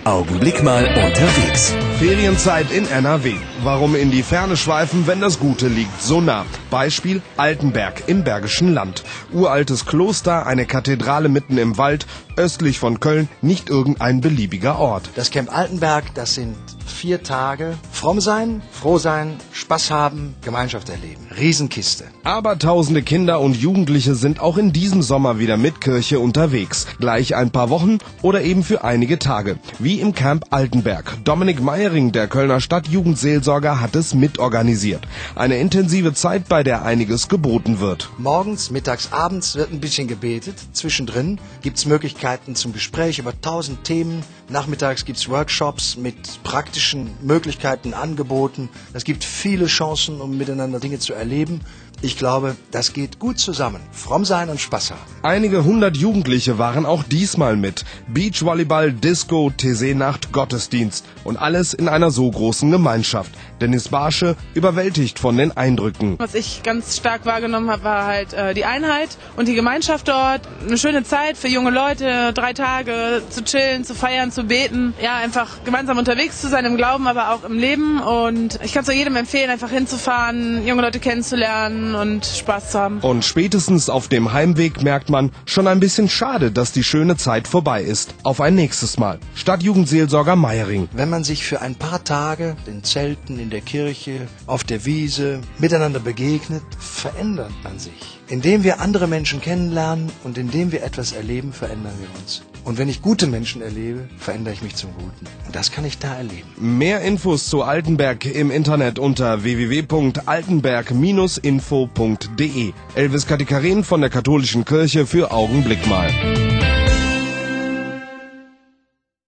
Augenblick mal unterwegs. Ferienzeit in NRW. Warum in die Ferne schweifen, wenn das Gute liegt so nah? Beispiel Altenberg im Bergischen Land. Uraltes Kloster, eine Kathedrale mitten im Wald, östlich von Köln, nicht irgendein beliebiger Ort. Das Camp Altenberg, das sind 4 Tage. Fromm sein, froh sein, Spaß haben, Gemeinschaft erleben. Riesenkiste. Aber tausende Kinder und Jugendliche sind auch in diesem Sommer wieder mit Kirche unterwegs. Gleich ein paar Wochen oder eben für einige Tage. Wie im Camp Altenberg. Dominik Meiering, der Kölner Stadtjugendseelsorger, hat es mitorganisiert. Eine intensive Zeit, bei der einiges geboten wird. Morgens, mittags, abends wird ein bisschen gebetet. Zwischendrin gibt's Möglichkeiten zum Gespräch über 1000 Themen. Nachmittags gibt's Workshops mit praktischen Möglichkeiten, Angeboten. Es gibt viele Chancen, um miteinander Dinge zu erleben. Ich glaube, das geht gut zusammen. Fromm sein und Spaß haben. Einige 100 Jugendliche waren auch diesmal mit. Beachvolleyball, Disco, TC-Nacht, Gottesdienst. Und alles in einer so großen Gemeinschaft. Dennis Barsche überwältigt von den Eindrücken. Was ich ganz stark wahrgenommen habe, war halt die Einheit und die Gemeinschaft dort. Eine schöne Zeit für junge Leute, 3 Tage zu chillen, zu feiern, zu beten. Ja, einfach gemeinsam unterwegs zu sein im Glauben, aber auch im Leben. Und ich kann es auch jedem empfehlen, einfach hinzufahren, junge Leute kennenzulernen und Spaß zu haben. Und spätestens auf dem Heimweg merkt man, schon ein bisschen schade, dass die schöne Zeit vorbei ist. Auf ein nächstes Mal. Stadtjugendseelsorger Meiering. Wenn man sich für ein paar Tage in Zelten, in der Kirche, auf der Wiese miteinander begegnet, verändert man sich. Indem wir andere Menschen kennenlernen und indem wir etwas erleben, verändern wir uns. Und wenn ich gute Menschen erlebe, verändere ich mich zum Guten. Und das kann ich da erleben. Mehr Infos zu Altenberg im Internet unter www.altenberg-info.de. Elvis Katikarin von der Katholischen Kirche für Augenblick mal.